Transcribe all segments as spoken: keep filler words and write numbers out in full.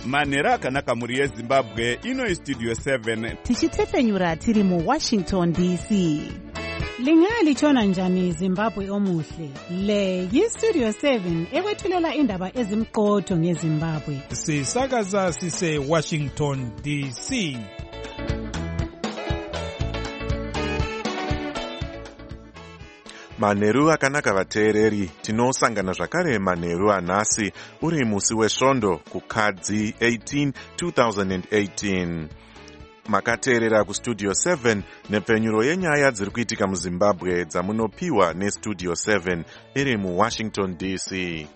manhero akanaka mhuri yezimbabwe. Ino istudio seven tichitefenyura tiri muwashington D C. Lingalitshona njani Zimbabwe omuhle? Le yistudio seven ekwethulela indaba ezimqotho ngeZimbabwe. Sisakaza sise Washington D C. Manheru akanaka vateereri, tinosangana zvakare manheru anhasi uri musi wesvondo kukadzi eighteen two thousand eighteen. Makateerera kustudio seven nepfenyuro yenyaya dziri kuitika muZimbabwe dzamunopiwa nestudio seven iri muWashington D C.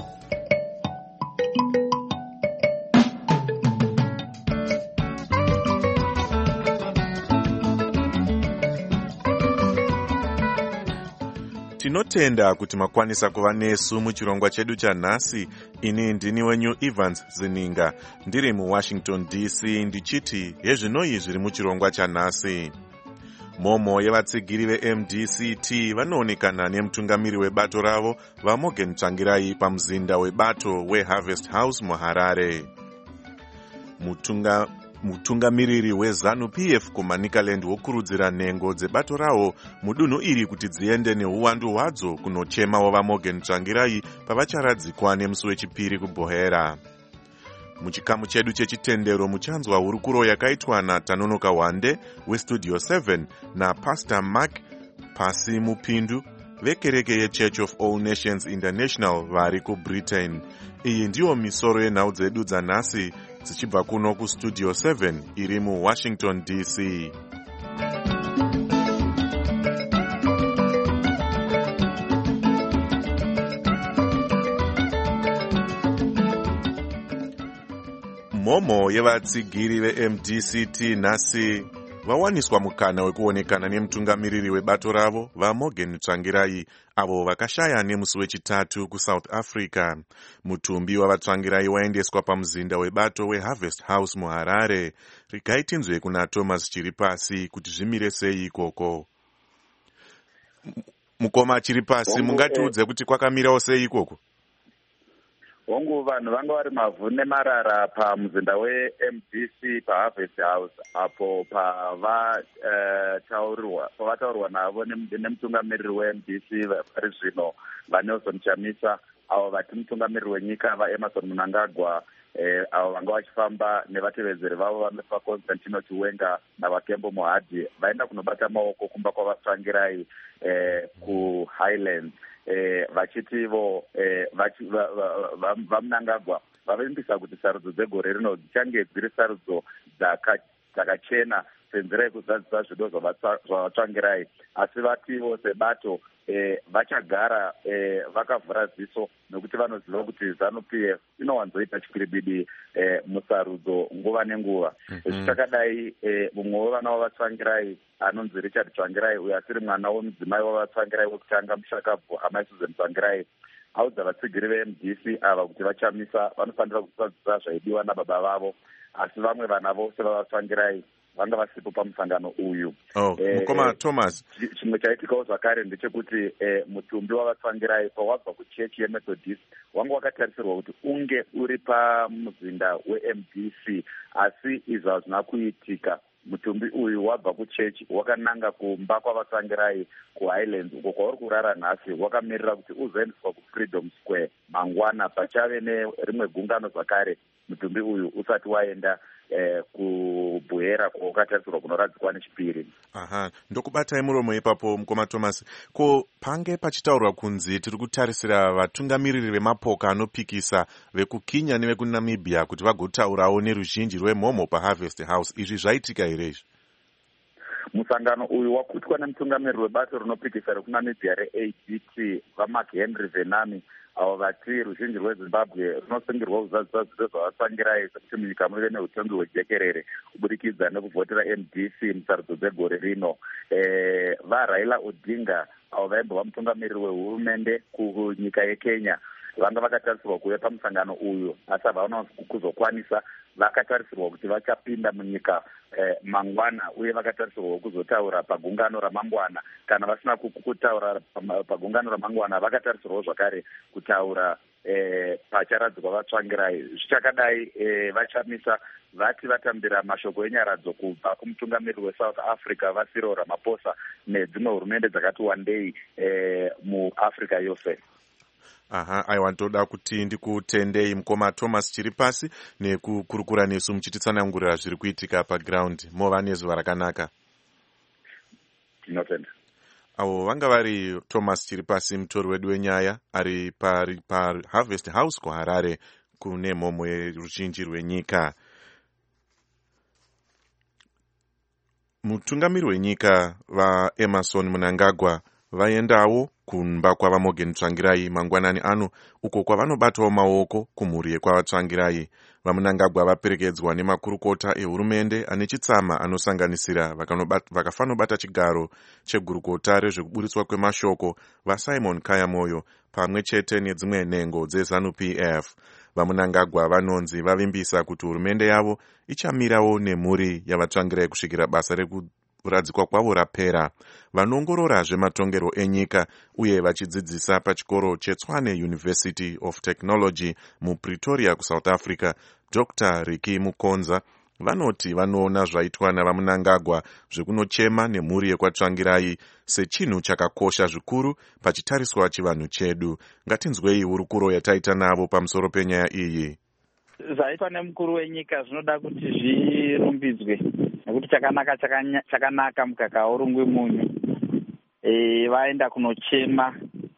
Tinotenda kuti makwanisa kuva nesu muchirongwa chedu chanhasi. Ini ndini wenyu Evans Zininga ndiri muWashington D C ndichiti hezvinoi zviri muchirongwa chanhasi. Momo yevatsigiri veM D C T vanoonekana nemutungamiri webato ravo vaMorgan Tsvangirai pamuzinda webato weHarvest House muHarare. Mutunga mutungamiriri weZanu-P F kuManicaland wokurudzira nhengo dzebato rawo mudunhu iri kuti dziende neuwandu hwadzo kunochemawo vaMorgan Tsvangirai pavacharadzikwa nemusi wechipiri kuBhohera. Muchikamu chedu chechitendero muchanzwa hurukuro yakaitwa naTanonoka Wande westudio seven naPastor Mark Pasi Mupindu vekereke yeChurch of All Nations International vari kuBritain. Iyi ndiyo misoro yenhau dzedu dzanhasi dzichibva kuno kustudio seven iri muWashington D C. Momo yevatsigiri veM D C T nhasi vawaniswa mukana wekuonekana nemutungamiriri webato ravo vaMorgan Tsvangirai avo vakashaya nemusi wechitatu kuSouth Africa. Mutumbi wavatsvangirai waendeswa pamuzinda webato weHarvest House muHarare. Regai tinzwe kuna Thomas Chiripasi kuti zvimire sei ikoko. Mukoma Chiripasi, mungatiudze kuti kwakamirawo sei ikoko? Hongu vanhu vanga vari mavhu nemarara pamuzinda weM D C paHarvest House apo pavataurirwa uh, pavataurirwa navo nemutungamiriri weM D C vari zvino vaNelson Chamisa avo vati mutungamiriri wenyika vaEmerson Mnangagwa eh, avo vanga vachifamba nevatevedzeri vavo vamefa Constantino Chiwenga navaKembo Mohadhi vaenda kunobata maoko kumba kwavatsvangirai eh, kuHighlands. Eh, vachitivo eh, vachi, va, va, va, vaMnangagwa vavimbisa kuti sarudzo dzegore rino dzichange dziri sarudzo dzakachena senzira yekuzadzisa zvido zvavatsvangirai, asi vativo sebato eh, vachagara eh, vakavhura ziso nokuti vanoziva kuti Zanu-P F inowanzoita chikwiribidi eh, musarudzo nguva nenguva. Zvichakadai eh, mumwe wevana wavatsvangirai anonzi Richard Tsvangirai uyo asiri mwana womudzimai wavatsvangirai wekutanga mushakabvu amai Susan Tsvangirai audza vatsigiri veM D C ava kuti vachamisa vanofanira kusadzisa zvaidiwa nababa vavo, asi vamwe vana vose vavatsvangirai vanga vasipo pamusangano uyu. Oh, eh, mukoma Thomas. Chimwe chaitikawo zvakare ndechekuti eh, mutumbi wavatsvangirai pawabva kuchechi yeMethodist wanga wakatarisirwa kuti unge uri pamuzinda weM D C, asi izvi hazvina kuitika. Mutumbi uyu wabva kuchechi wakananga kumba kwavatsvangirai kuHighlands uko kwauri kurara nhasi, wakamirira kuti uzoendeswa kuFreedom Square mangwana pachave nerimwe gungano zvakare mutumbi uyu usati waenda eh, kuBhohera kwawakatarisirwa kunoradzikwa nechipiri. Aha, ndokubatai muromo ipapo mukoma Thomas. Ko pange pachitaurwa kunzi tiri kutarisira vatungamiriri vemapoka anopikisa vekuKenya nevekuNamibia kuti vagotaurawo neruzhinji rwemhomo paHarvest House. Izvi zvaitika here izvi? Musangano uyu wakutwa nemutungamiriri webato rinopikisa rekuNamibia reA D T vaMark Henry Venami avo vati ruzhinji rweZimbabwe runosungirwa kuzadzisa zvido zvavatsvangirai sekuti munyika muve neutongi hwejekerere kuburikidza nekuvhotera M D C musarudzo dzegore rino. Eh, vaRaila Odinga avo vaimbova mutungamiriri wehurumende kunyika yeKenya vanga vakatarisirwa kuuya pamusangano uyu, asi havaona kuzokwanisa vakatarisirwa kuti vachapinda munyika eh, mangwana uye vakatarisirwa kuzotaura pagungano ramangwana. Kana vasina kutaura pagungano ramangwana vakatarisirwa zvakare kutaura eh, pacharadzikwa vatsvangirai. Zvichakadai eh, vachamisa vati vatambira mashoko enyaradzo kubva kumutungamiriri weSouth Africa vaCyril Ramaphosa nedzimwe hurumende dzakati wandei eh, muAfrica yose. Aha, aiwantoda kuti ndikutendei mukoma Thomas Chiripasi nekukurukura nesu muchititsanangurira zviri kuitika paground. Mova nezuva rakanaka. Tinotenda. Avo vanga vari Thomas Chiripasi, mutori wedu wenyaya, ari paHarvest pa House kuHarare kune mhomho yeruzhinji rwenyika. Mutungamiri wenyika vaEmmerson Mnangagwa vaendawo kumba kwavaMorgan Tsvangirai mangwanani ano, uko kwavanobatawo maoko kumhuri yekwavatsvangirai. VaMnangagwa vaperekedzwa nemakurukota ehurumende ane chitsama anosanganisira vakafanobata chigaro chegurukota rezvekuburitswa kwemashoko vaSimon Kayamoyo pamwe chete nedzimwe nhengo dzeZANU-P F. VaMnangagwa vanonzi vavimbisa kuti hurumende yavo ichamirawo nemhuri yavatsvangirai kusvikira basa rekuradzikwa kwavo rapera. Vanongorora zvematongerwo enyika uye vachidzidzisa pachikoro cheTshwane University of Technology muPretoria kuSouth Africa, Doctor Ricky Mukonza vanoti vanoona zvaitwa navaMnangagwa zvekunochema nemhuri yekwatsvangirai sechinhu chakakosha zvikuru pachitariswa chivanhu chedu. Ngatinzwei hurukuro yataita navo pamusoro penyaya iyi. Zvaitwa nemukuru wenyika zvinoda kuti zvirumbidzwe nekuti chakanaka chakanaka mukaka urungwe munyu. E, vaenda kunochema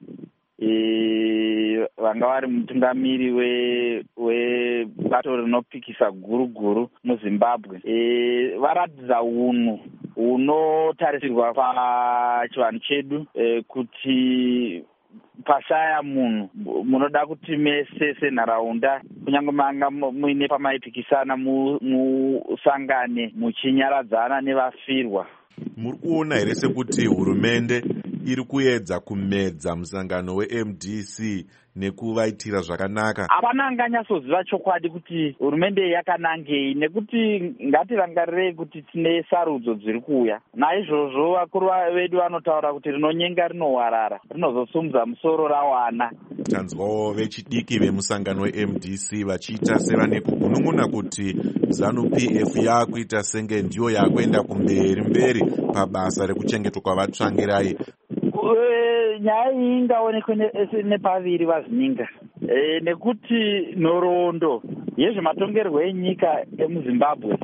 e, vanga vari mutungamiri we webato rinopikisa guru guru muZimbabwe. E, varatidza unhu unotarisirwa pachivanhu chedu e, kuti pashaya munhu munoda kuti mese senharaunda kunyange manga muine pamaipikisana musangane muchinyaradzana nevafirwa. Muri kuona here sekuti hurumende iri kuedza kumedza musangano weM D C nekuvaitira zvakanaka? Hapana anganyatsoziva chokwadi kuti hurumende yakanangei, nekuti ngatirangarirei kuti tine sarudzo dziri kuuya. Naizvozvo vakuru vedu vanotaura kuti rinonyenga rinowarara, rinozosumudza musoro rawana. Tanzwawo vechidiki vemusangano weM D C vachiita sevane kugunun'una kuti ZANU-P F yakuita senge ndiyo yakuenda kumberi mberi pabasa rekuchengetwa kwavatsvangirai. Nyaya iyi ingaonekwe nepaviri vazininga, e, nekuti nhoroondo yezvematongerwo enyika emuZimbabwe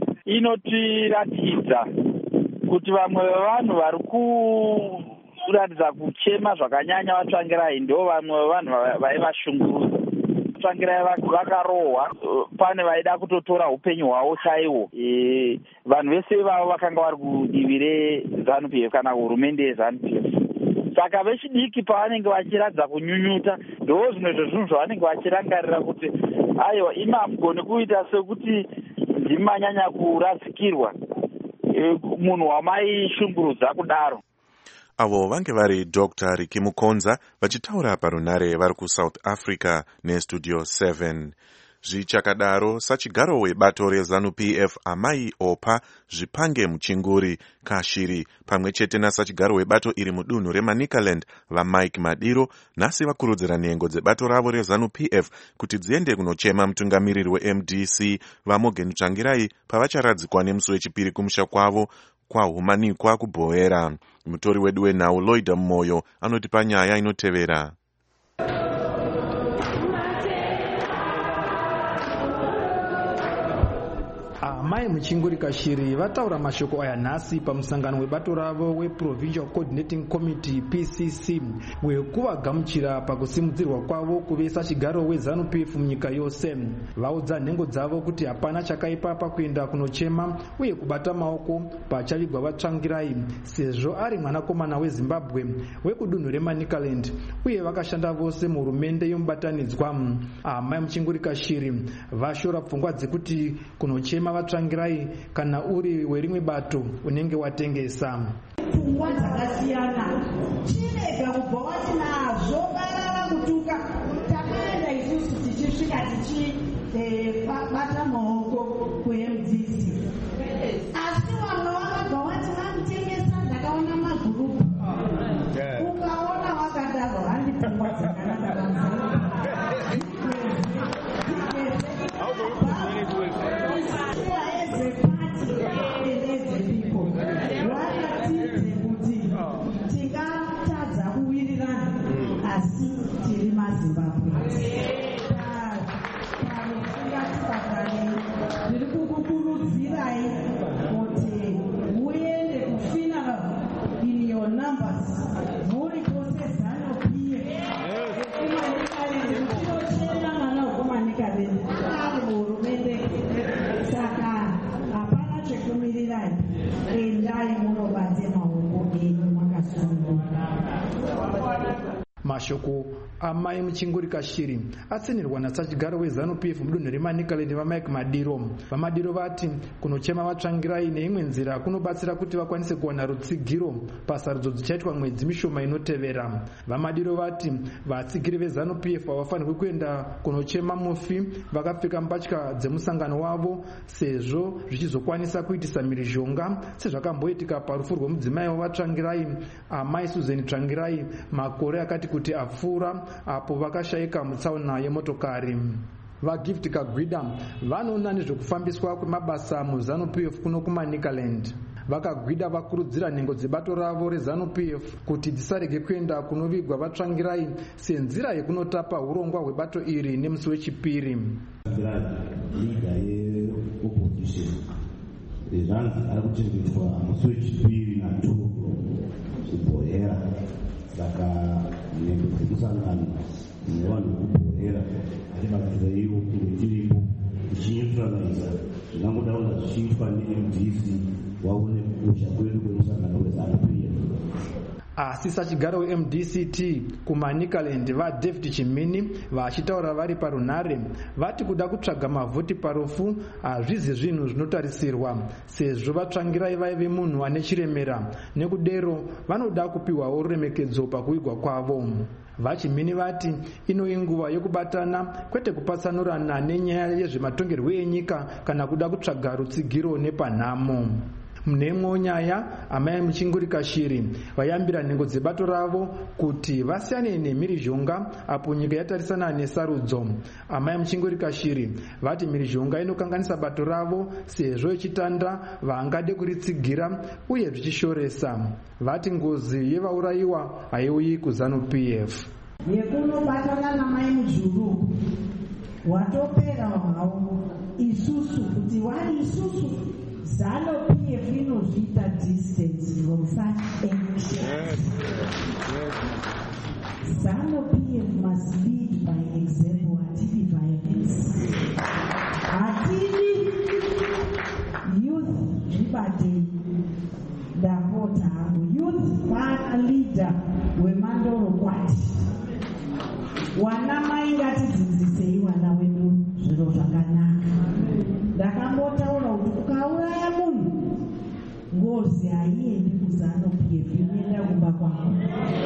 inotiratidza kuti vamwe vevanhu vari kuratidza kuchema zvakanyanya vatsvangirai ndo vamwe vevanhu vaivashungurudza. Vatsvangirai vakarohwa, pane vaida kutotora upenyu hwavo chaihwo. E, vanhu vese ivavo vakanga vari kudivi reZANU-P F kana hurumende yeZANU-P F. Saka vechidiki pavanenge vachiradza kunyunyuta ndo zvimwe zvezvinhu zvavanenge vachirangarira kuti aiwa imi hamugoni kuita sekuti ndimanyanya kurasikirwa e, munhu wamaishungurudza kudaro. Avo vange vari Doctor Ricky Mukonza vachitaura parunare vari kuSouth Africa neStudio seven. Zvichakadaro, sachigaro webato reZANU-P F Amai Opa Zvipange Muchinguri Kashiri pamwe chete nasachigaro webato iri mudunhu reManicaland vaMike Madiro nhasi vakurudzira nhengo dzebato ravo reZANU-P F kuti dziende kunochema mutungamiriri weM D C vaMorgan Tsvangirai pavacharadzikwa nemusi wechipiri kumusha kwavo kwahumanikwa kuBhoera. Mutori wedu wenhau Lloyd Moyo anotipa nyaya inotevera. Amai Muchinguri Kashiri vataura mashoko aya nhasi pamusangano webato ravo weProvincial Coordinating Committee P C C wekuvagamuchira pakusimudzirwa kwavo kuve sachigaro weZANU-P F munyika yose. Vaudza nhengo dzavo kuti hapana chakaipa pakuenda kunochema uye kubata maoko pachavigwa vatsvangirai sezvo ari mwanakomana weZimbabwe wekudunhu reManicaland uye vakashanda vose muhurumende yomubatanidzwa. Amai Muchinguri Kashiri vashora pfungwa dzekuti kunochema vatsvangirai kana uri werimwe bato unenge watengesa. Pfungwa dzakasiyana chirega kubva wati nazvo barara kutuka takaenda isusu tichisvika tichibata maoko mazimbabwe ndiri kukukurudzirai kuti muende kufinal in your numbers muri pose zano pie kumanikarendi kuchinochena mwana wekumanikarendi ari muhurumende saka hapana chekumirirai endai munobate maoko enyu makasununguka. Mashoko amai muchingurika shiri atsenherwa nasachigaro wezanu P F mudunhu reManicaland vaMike Madiro. VaMadiro vati kunochema vatsvangirai neimwe nzira kunobatsira kuti vakwanise kuwana rutsigiro pasarudzo dzichaitwa mwedzi mishoma inotevera. VaMadiro vati vatsigiri vezanu P F havafanirwi kuenda kunochema mufi vakapfeka mbatya dzemusangano wavo sezvo zvichizokwanisa kuitisa mhirizhonga sezvakamboitika parufu rwemudzimai wavatsvangirai amai Susan Tsvangirai makore akati kuti apfuura apo vakashayika mutsaona yemotokari. VaGift Kagwida vanoona nezvekufambiswa kwemabasa muzanu P F kuno kuManicaland. Vakagwida vakurudzira nhengo dzebato ravo rezanu P F kuti dzisarege kuenda kunovigwa vatsvangirai senzira yekunotapa urongwa hwebato iri nemusi wechipiri. Zvanzi ari kuchengetwa musi wechipiri naTogo kuBhohera. Saka nhengo dzekusangana nevanhu vekubhohera atibatsira ivo kunge tiripo tichinyutraliza zvingangoda kunga zvichiitwa ne-M D C waone kukosha kwedu kwemusangano wezanu P F. Asi sachigaro we-M D C T kuManicaland vaDavid Chimini vachitaura vari parunhare vati kuda kutsvaga mavhoti parufu hazvizi zvinhu zvinotarisirwa sezvo vatsvangirai vaive munhu ane chiremera nekudero vanoda kupiwawo ruremekedzo pakuvigwa kwavo. VaChimini vati inoyi nguva yokubatana kwete kupatsanurana nenyaya yezvematongerwo enyika kana kuda kutsvaga rutsigiro nepanhamo. Mune nyaya amai muchingurika shiri vayambira nhengo dzebato ravo kuti vasiyane nemhirizhonga apo nyika yatarisana nesarudzo. Amai muchingurika shiri vati mhirizhonga inokanganisa bato ravo sezvo ichitanda vangade kuritsigira uye zvichishoresa. Vati ngozi yevaurayiwa haiuyi kuzanu P F. Yekunobatana namai mujuru watopera havo isusu kuti wari isusu zano P F inozviita distance from such action. Zano P F must lead by example. Hatidi violence. Hatidi youth ribate Dakota youth fan leader weMandoro Kwati. Wana mai ngatidzidzisei wana wedu zviro zvakanaka. Ndakambotaura kuti ukauraya munhu ngozi haiendi kuzano P F inoenda kumba kwavo.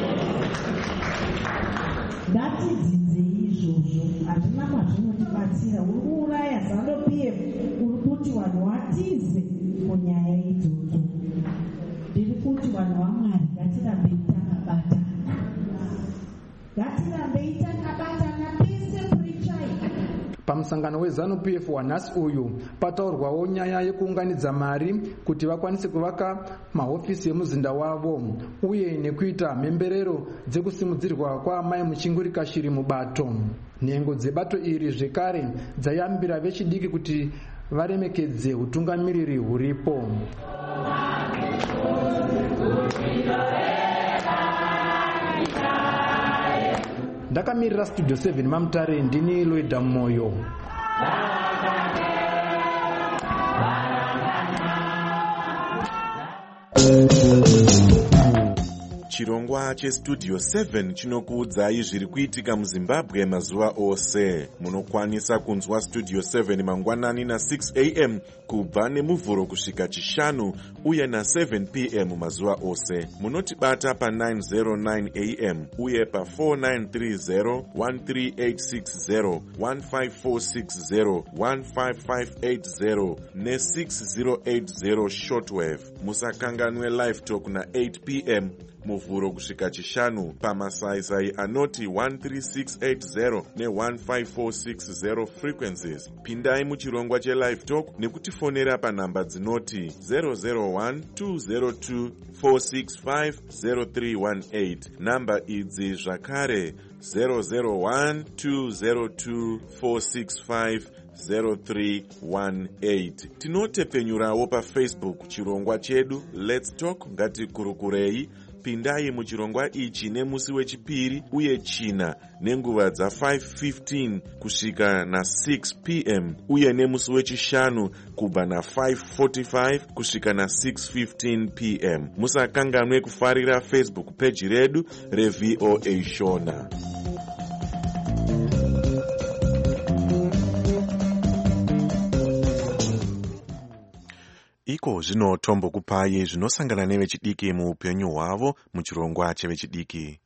Ngatidzidzei izvozvo, hazvina kwazvinotibatsira. Uri kuuraya zano P F, uri kuti vanhu vatize munyaya idzodzo. Ndiri kuti vanhu vaMwari ngatirambei takabatana. Ngatirambei takabatana pese purichai. Pamusangano wezanu P F wanhasi uyu pataurwawo nyaya yekuunganidza mari kuti vakwanise kuvaka mahofisi emuzinda wavo uye nekuita mhemberero dzekusimudzirwa kwaamai muchingurika shiri mubato. Nhengo dzebato iri zvekare dzayambira vechidiki kuti varemekedze utungamiriri huripo. Ndakamirira Studio seven Mamutare ndini Loida Moyo. Chirongwa cheStudio seven chinokuudzai zviri kuitika muZimbabwe mazuva ose. Munokwanisa kunzwa Studio seven mangwanani na six a m kubva nemuvhuro kusvika chishanu uye na seven p m mazuva ose. Munotibata pa nine oh nine a m uye pa four nine three zero, one three eight six zero, one five four six zero, one five five eight zero ne six zero eight zero shortwave. Musakanganwe live talk na eight p m muvhuro kusvika chishanu pamasaisai anoti one three six eight zero ne one five four six zero frequencies. Pindai muchirongwa chelive talk nekutifonera panhamba dzinoti zero zero one two zero two four six five zero three one eight. Namba idzi zvakare zero zero one two zero two four six five zero three one eight. Tinotepfenyurawo pafacebook chirongwa chedu Let's Talk ngatikurukurei. Pindai muchirongwa ichi nemusi wechipiri uye china nenguva dza five fifteen kusvika na six p m uye nemusi wechishanu kubva na five forty-five kusvika na six fifteen p m. Musakanganwe kufarira Facebook page redu reV O A Shona. Iko zvino tombokupai zvinosangana nevechidiki muupenyu hwavo muchirongwa chevechidiki.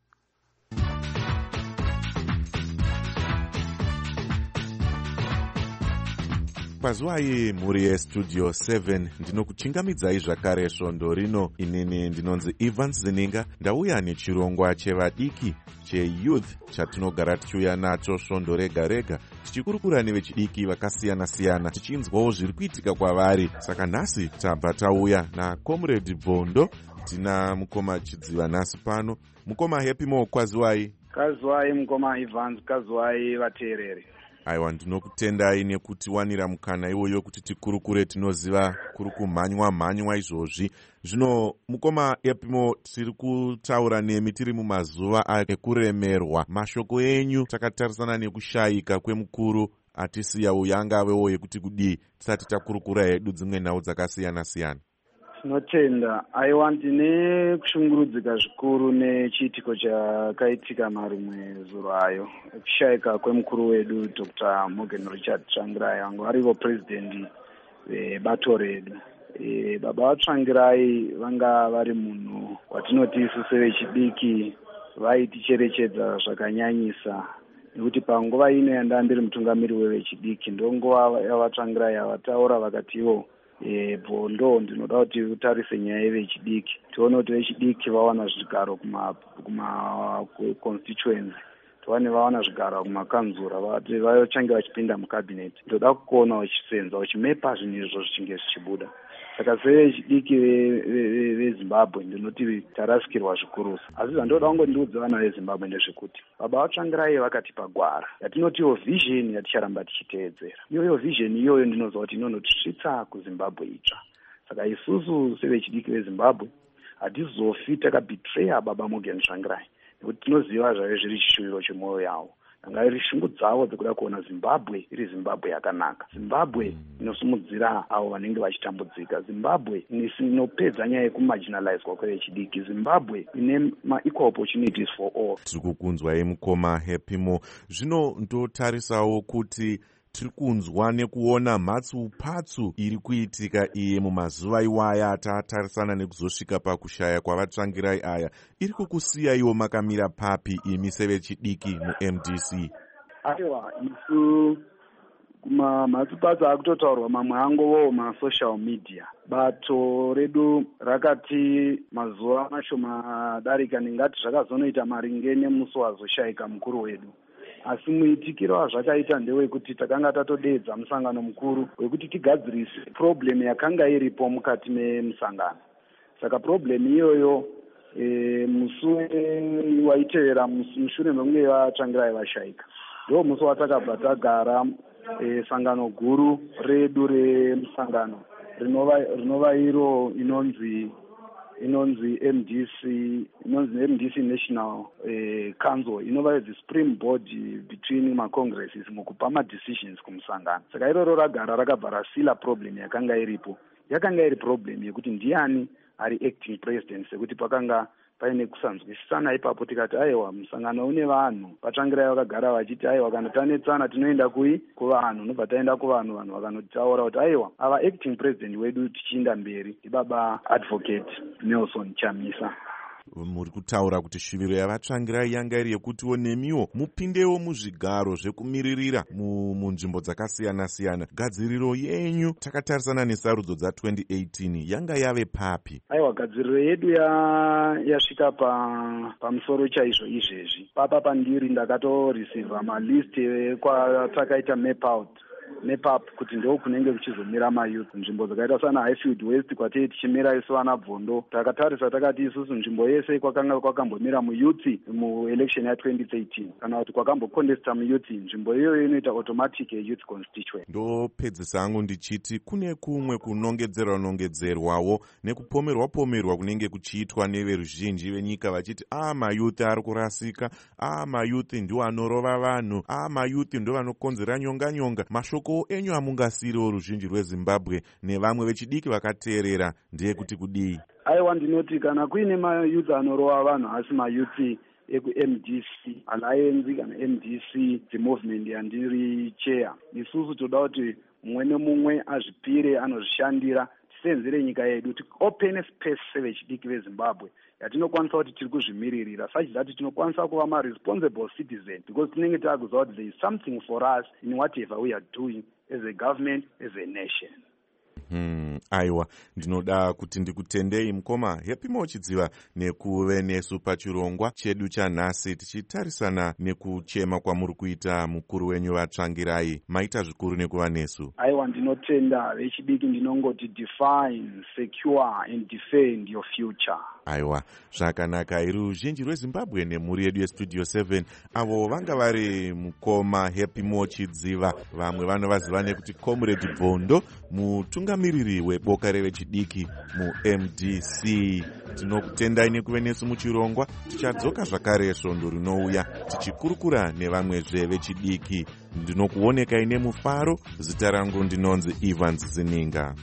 Pazuwai mhuri yestudio seven ndinokuchingamidzai zvakare svondo rino. Inini ndinonzi Evans Zininga, ndauya nechirongwa chevadiki cheyouth chatinogara tichiuya nacho svondo rega rega tichikurukura nevechidiki vakasiyana siyana tichinzwawo zviri kuitika kwavari. Saka nhasi tabva tauya naComrade Bvondo. Tina mukoma Chidziva nhasi pano. Mukoma Happy Mo, kwaziwai? Kaziwai mukoma Evans, kaziwai vateereri. Aiwa, ndinokutendai nekuti wanira mukana iwoyo kuti tikurukure. Tinoziva kuri kumhanywa mhanywa izvozvi. Zvino mukoma Epimo, tiri kutaura nemi tiri mumazuva ekuremerwa. Mashoko enyu takatarisana nekushayika kwemukuru atisiya uya angavewo yekuti kudii tisati takurukura hedu dzimwe nhau dzakasiyana siyana. Tinotenda. Aiwa, ndine kushungurudzika zvikuru nechiitiko chakaitika marimwe zuro ayo ekushayika kwemukuru wedu Doctor Morgan Richard Tsvangirai vangu varivo president vebato redu. E, baba vaTsvangirai vanga vari munhu watinoti isu sevechidiki vaiticherechedza zvakanyanyisa, nekuti panguva ino yanda ndiri mutungamiri wevechidiki ndonguva yavaTsvangirai avataura vakatiwo E, Bvondo, ndinoda kuti utarise nyaya yevechidiki tione kuti vechidiki vawana zvigaro kuma kuma constituency, tiwane vawana zvigaro kumakanzura, vati vachange vachipinda mucabinet. Ndoda kuona vachisenza vachimepa zvinhu izvo zvichinge zvichibuda. Saka sevechidiki veZimbabwe ndinoti tarasikirwa zvikurusa. Asi zvandoda kungondiudza vana veZimbabwe ndezvekuti baba vaTsvangirai vakatipa gwara yatinotiwo vision yaticharamba tichiteedzera. Iyoyo vision iyoyo ndinoziva kuti inonotisvitsa kuZimbabwe itsva. Saka isusu sevechidiki veZimbabwe hatizofi takabetreya baba Morgan Tsvangirai, nekuti tinoziva zvave zviri chishuviro chemwoyo yavo. Anga iri shungu dzavo dzekuda kuona Zimbabwe iri Zimbabwe yakanaka, Zimbabwe inosimudzira avo vanenge vachitambudzika, Zimbabwe inopedza nyaya yekumarginalizwa kwevechidiki, Zimbabwe ine ma-equal opportunities for all. Tiri kukunzwai mukoma Happy Mo. Zvino ndotarisawo kuti tiri kunzwa nekuona mhatsupatsu iri kuitika iye mumazuva iwaya atatarisana nekuzosvika pakushaya kwavaTsvangirai aya. Iri kukusiya iwo makamira papi imi sevechidiki mu-M D C? Aiwa, isu kumamhatsupatsu akutotaurwa mamwe angovo masocial media. Bato redu rakati mazuva mashoma darika ningati zvakazonoita maringe nemusi wazoshayika mukuru wedu. Asi muitikiro wazvakaita ndewekuti takanga tatodeedza musangano mukuru wekuti tigadzirise problem yakanga iripo mukati memusangano. Saka problem iyoyo e, musi waitevera mushure mekunge vaTsvangirai vashayika ndo musi watakabva tagara e, sangano guru redu remusangano rinova rinova iro inonzi inonzi M D C inonzi M D C National eh, Council inova the supreme board between ma-congresses mukupa ma-decisions kumusangano. Saka iroro ragara rakabva rasila problem yakanga iripo. Yakanga iri problem yekuti ndiani ari acting president, sekuti pakanga paine kusanzwisisana ipapo tikati aiwa musangano une vanhu vaTsvangirai vakagara vachiti aiwa kana tanetsana tinoenda kui kuvanhu, nobva taenda kuvanhu, vanhu vakanotaura kuti aiwa ava acting president wedu tichienda mberi ibaba advocate Nelson Chamisa. muri kutaura kuti shuviro yavatsvangirai yanga iri yekutiwo nemiwo mupindewo muzvigaro zvekumiririra munzvimbo dzakasiyana-siyana. Gadziriro yenyu takatarisana nesarudzo dza-twenty eighteen yanga yave papi? Aiwa, gadziriro yedu yasvika pa pamusoro chaizvo izvezvi. Papa pandiri ndakatoreceiva malist kwatakaita map out nepap kuti ndo kunenge kuchizomira mayouth. Nzvimbo dzakaita sana Highfield West kwatei tichimira isu vana Bvondo. Takatarisa takati isusu nzvimbo yese kwakanga kwakambomira muyouth muelection ya twenty thirteen kana kuti kwakambocontesta muyouth, nzvimbo iyoyo inoita automatic youth constituent. Ndopedzisa hangu ndichiti kune kumwe kunongedzerwa nongedzerwawo nekupomerwa pomerwa kunenge kuchiitwa neveruzhinji venyika vachiti ah mayouth ari kurasika, ah mayouth ndiwo anorova vanhu, ah mayouth ndiwo vanokonzera nyonga nyonga. Mashoko enyu amungasiriwo ruzhinji rweZimbabwe nevamwe vechidiki vakateerera ndeyekuti kudii? Aiwa, ndinoti kana kuine mayouth anorova vanhu asi mayouth eku-M D C Alliance kana M D C the movement yandiri chair, isusu toda kuti mumwe nemumwe azvipire anozvishandira tisenzere nyika yedu, open space sevechidiki veZimbabwe yatinokwanisa kuti tiri kuzvimiririra such that tinokwanisa kuva ma-responsible citizen because tinenge takuziva kuti there is something for us in whatever we are doing as a government, as a nation. Hmm, aiwa, ndinoda kuti ndikutendei mukoma Happy Mochidziva nekuve nesu pachirongwa chedu chanhasi tichitarisana nekuchema kwamuri kuita mukuru wenyu vatsvangirai. Maita zvikuru nekuva nesu. Aiwa, ndinotenda vechidiki, ndinongoti define, secure and defend your future. Aiwa, zvakanaka. Iri ruzhinji rweZimbabwe nemhuri yedu yestudio seven avo vanga vari mukoma Happy Mochidziva, vamwe vanovaziva nekuti Comrade Bvondo, mutungamiriri weboka revechidiki mu-M D C. Tinokutendai nekuve nesu muchirongwa. Tichadzoka zvakare svondo rinouya tichikurukura nevamwezve vechidiki. Ndinokuonekai nemufaro. Zita rangu ndinonzi Evans Zininga.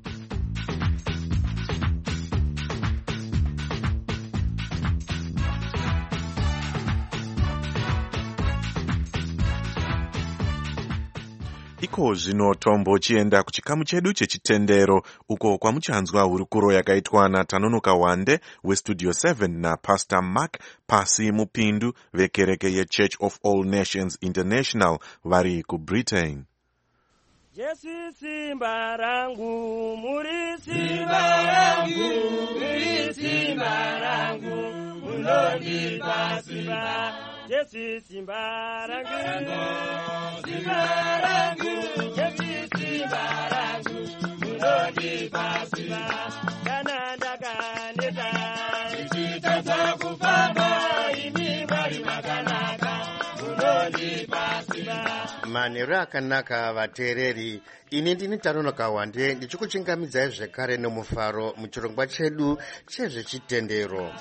Iko zvino tombochienda kuchikamu chedu chechitendero uko kwamuchanzwa hurukuro yakaitwa naTanonoka Wande westudio seven naPastor Mark Pasi Mupindu vekereke yeChurch of All Nations International vari kuBritain. Jesu simba rangu, muri simba rangu, muri simba rangu, unonipa simba. Jesu simba rangu, simba rangu, Jesu simba rangu, unonipa simba. Kana ndakaneta, ichitata kufamba, imi mwari makanaka, unonipa simba. Manheru akanaka vateereri, ini ndini Tanonoka Wande ndichikuchingamidzai zvekare nomufaro muchirongwa chedu chezvechitendero.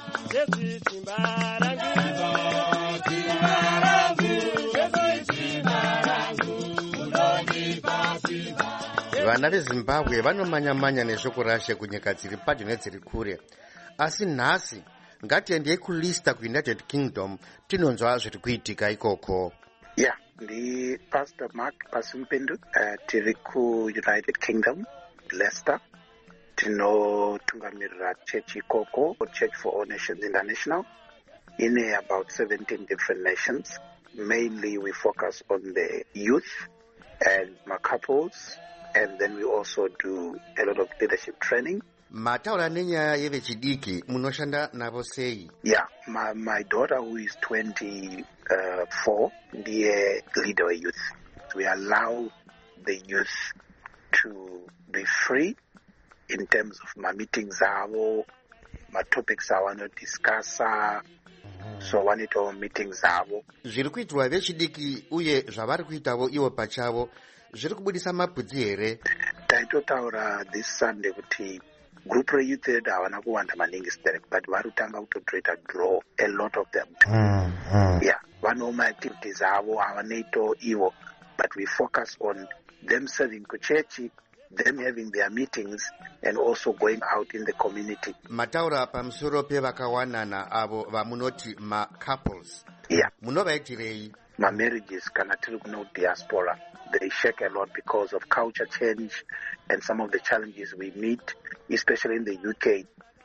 Vana veZimbabwe vanomanya-manya neshoko rashe kunyika dziri padyo nedziri kure, asi nhasi ngatiendei kulista kuUnited Kingdom tinonzwa zviri kuitika ikoko. Yeah. Ndi Pastor Mark Pasi Mupindu, uh, tiri ku-United Kingdom, Leicester. Tinotungamirira church ikoko, Church for All Nations International, in about seventeen different nations. Mainly we focus on the youth and my couples, and then we also do a lot of leadership training. Mataura nenyaya yevechidiki munoshanda navo sei? Yeah, my, my daughter who is twenty-four, ndiye leader of youth. We allow the youth to be free in terms of my meetings avo, my topics I want to discuss. So wanito meetings avo. Zviri kuitwa vechidiki uye zvavari kuitavo ivo pachavo zviri kubudisa mapudzi here? Taitotaura this Sunday kuti group reyouth redu havana kuwanda maningi sterek, but vari kutanga kutotreita draw a lot of them. Mm, mm. Yeah, vano maactivities avo havanaito ivo, but we focus on them serving kuchechi, them having their meetings, and also going out in the community. Mataura pamusoro pevakawanana avo vamunoti ma-couples. Yeah. Munovaitirei? Ma-marriages kana tiri kuno diaspora, they shake a lot because of culture change and some of the challenges we meet, especially in the U K.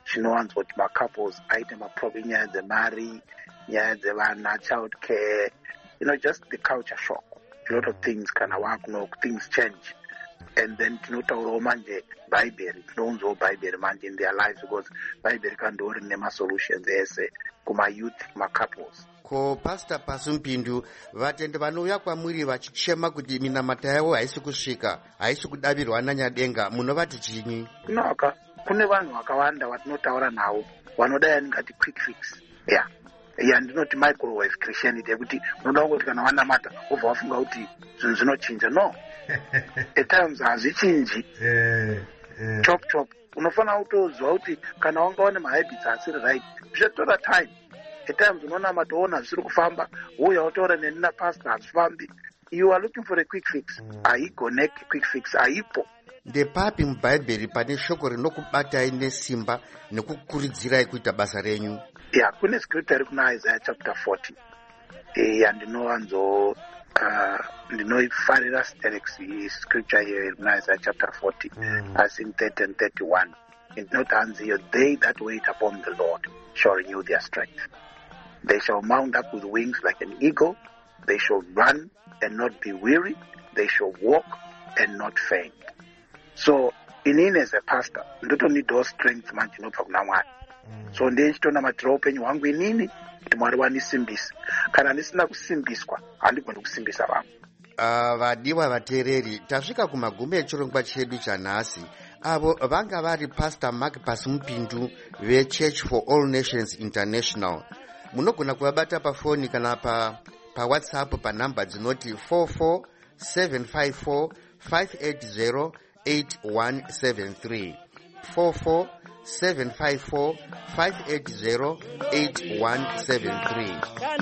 chinowanza kuti macouples aite maprobe nyaya dzemari, nyaya dzevana, child care, you know, just the culture shock. A lot of things kana wakuno, things change. And then tinotaurawo manje Bible, tinounzawo Bible manje in their lives because Bible kandori nema solutions ese kuma youth, kuma couples. Ko Pastor Pasumpindu, vatende vanouya kwamuri vachichema kuti minamata yavo haisi kusvika, haisi kudavirwa nanyadenga, munovati chinyi? Kunaka, kune vanhu vakawanda vatinotaura navo, vanodai ngati quick fix. Yeah. Yeah, ndinoti microwave Christianity yekuti unoda kuti kana wanamata obva wafunga kuti zvinhu zvinochinja. No. At times hazvichinji. Chop chop. Unofana kutozwa kuti kana wanga une mahabits asiri right, zvichatora time. At times unoona matoona zvisiri kufamba, uya utaura neni napastor hazvifambi. You are looking for a quick fix. Haigoneki quick fix, haipo. Ndepapi mubhaibheri pane shoko rinokubatai nesimba nekukuridzirai kuita basa renyu? Yeah, kune scripture iri kuna Isaiah chapter forty. Eh, andinowanzo uh, ndinoifarira stereki scripture here iri kuna Isaiah chapter forty, mm. as in thirty and thirty-one. Ndinotanzi, they that wait upon the Lord shall renew their strength. They shall mount up with wings like an eagle. They shall run and not be weary. They shall walk and not faint. So, inini as a pastor, ndoto need those strength manje nobva kuna Mwari. So ndechitona matiro upenyu hwangu inini kuti Mwari wanisimbisa. Kana ndisina kusimbiswa, handigoni kusimbisa vamwe. Uh, vadiwa vateereri, tasvika kumagumo echirongwa chedu chanhasi. Avo vanga vari Pastor Mark Pasumpindu veChurch for All Nations International. Munogona kuvabata pafoni kana pa, pa WhatsApp pa namba dzinoti four four seven five four five eight zero eight one seven three four four seven five four five eight zero eight one seven three.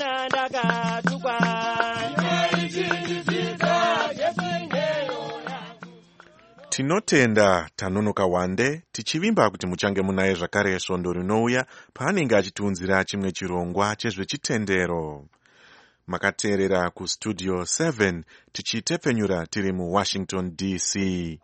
Tinotenda Tanonoka Wande tichivimba kuti muchange munaye zvakare svondo rinouya paanenge achitiunzira chimwe chirongwa chezvechitendero. Makateerera kustudio seven tichitepfenyura tiri muWashington D C.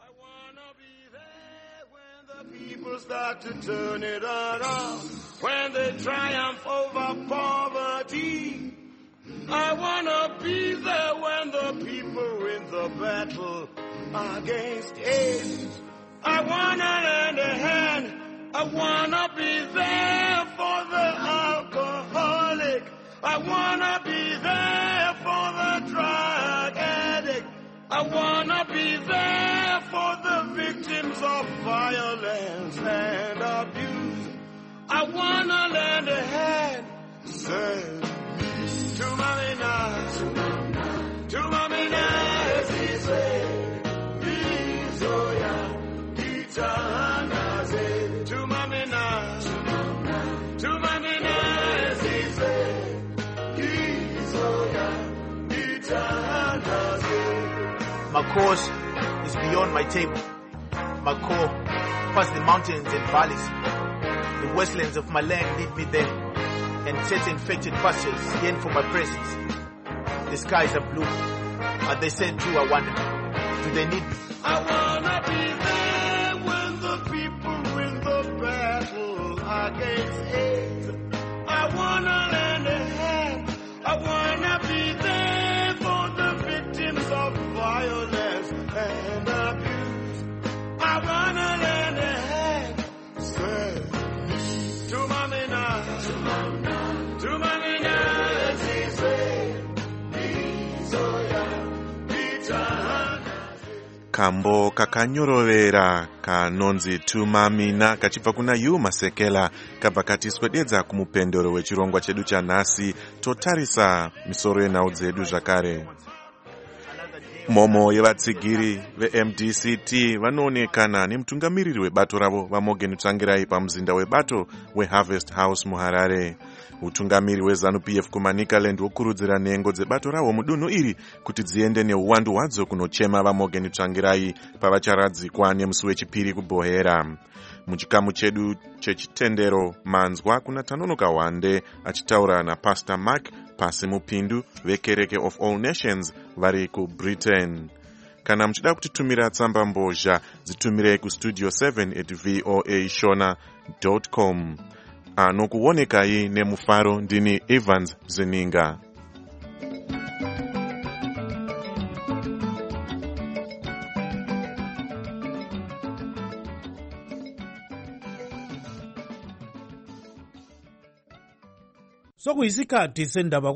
Start to turn it around when they triumph over poverty. I wanna be there when the people win the battle against AIDS. I wanna lend a hand. I wanna be there for the alcoholic. I wanna be there for the drug addict. I wanna be there for the victims of violence and abuse. I wanna lend a hand. Send me to Mamina, to Mamina, as he said, Bizoya, Itanaze, to Mamina, to Mamina, as he said, Bizoya, Itanaze. My course is beyond my table. My core past the mountains and valleys. The wastelands of my land lead me there, and certain infected pastures yearn for my presence. The skies are blue. Are they sent true, I wonder? Do they need me? I wanna be there when the people win the battle against AIDS. I wanna lend a hand. I wanna be there for the victims of violence and abuse. I wanna lend a hand. Send me to Mamina, to Mamina, to Mamina, as he said, Bizoya, Bitahana. Kambo kakanyorovera kanonzi tumamina kachibva kuna Yu Masekela kabva katiswededza kumupendero wechirongwa chedu chanhasi totarisa misoro yenhau dzedu zvakare. Momo yevatsigiri veM D C T vanoonekana nemutungamiriri webato ravo vaMorgan Tsvangirai pamuzinda webato weHarvest House muHarare. Utungamiri weZanu P F kuManicaland wokurudzira nhengo dzebato ravo mudunhu iri kuti dziende neuwandu hwadzo kunochema vaMorgan Tsvangirai pavacharadzikwa nemusi wechipiri kuBhohera. Muchikamu chedu chechitendero manzwa kuna Tanonoka Wande achitaura naPastor Mark Pasumpindu vekereke of All Nations vari kuBritain. kana muchida kutitumira tsamba mbozha dzitumirei kustudio seven at voa shona dot com. Anokuonekai nemufaro ndini Evans Zininga. Sokuyisikhathi sendaba